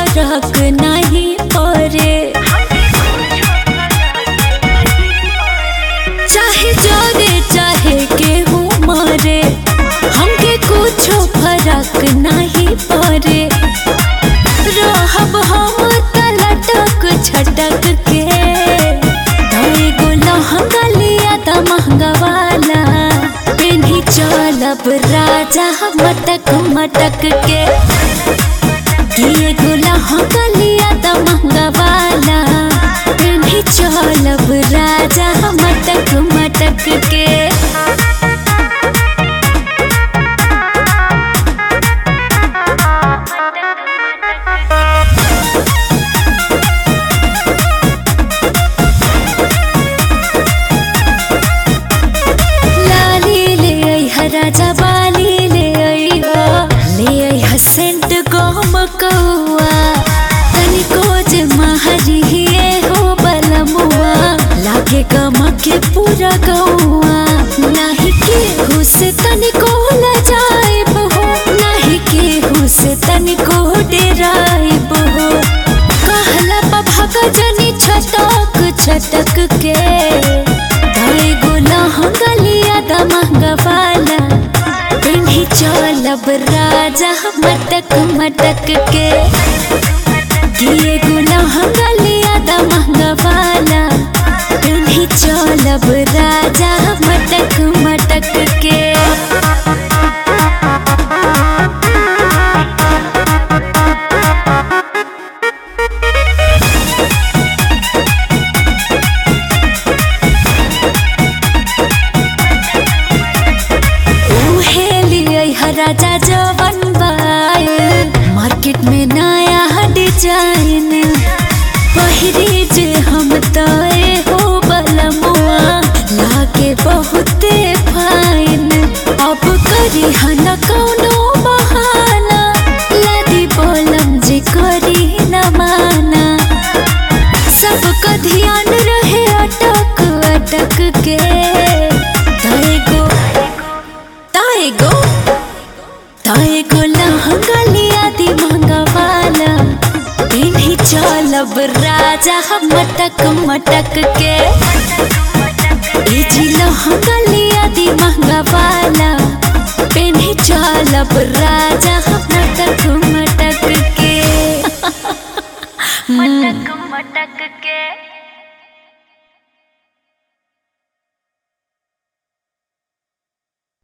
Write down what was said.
फर्क नहीं पड़े। चाहे जोरे चाहे केहू मरे, हमके कुछ फर्क नहीं पड़े। रहब हम तलटक छटक के, एगो लहंगा लिया त महंगा वाला, पेन्ही चलब राजा मटक मटक के। एगो लहंगा लिया त महंगा वाला, पेन्ही चलब राजा मटक मटक के। राजा बाली ले आई सेंट गम कौआ, तनिको जे महरिए हो बलमुआ, लागे गम के पूरा गौआ। नहीं केहू से तनिको लजाइब हो, नहीं केहू से तनिको डेराइब हो। कहला भग जनी छटक छटक के, एगो लहंगा लिया द महंगा वाला, पेन्ही चलब राजा मटक मटक के। एगो लहंगा लिया द महंगा वाला, पेन्ही चलब राजा मटक मटक के। राजा जवन बायल मार्केट में नया डिजाइन, पहिरी जे हम तोए हो बलमुआ, लागे बहुते फाइन। अब करी हन कौनो बहाना, लदी बोलम जे करी न माना। सबका ध्यान रहे अटक अटक के, ताएगो लहंगा लिया दी महंगा वाला, पेन्ही चलब राजा मटक मटक के। जी लहंगा लिया दी महंगा वाला, पेन्ही चलब राजा मटक मटक के।